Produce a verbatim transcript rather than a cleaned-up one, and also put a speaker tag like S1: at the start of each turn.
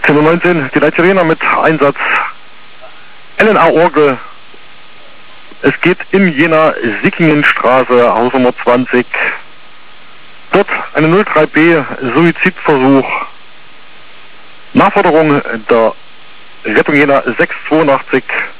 S1: zehn Uhr neunzehn, die Leitzirener mit Einsatz L N A-Orgel. Es geht in Jena, Sickingenstraße, Hausnummer zwanzig. Dort eine null drei B, Suizidversuch. Nachforderung der Rettung Jena sechs zweiundachtzig.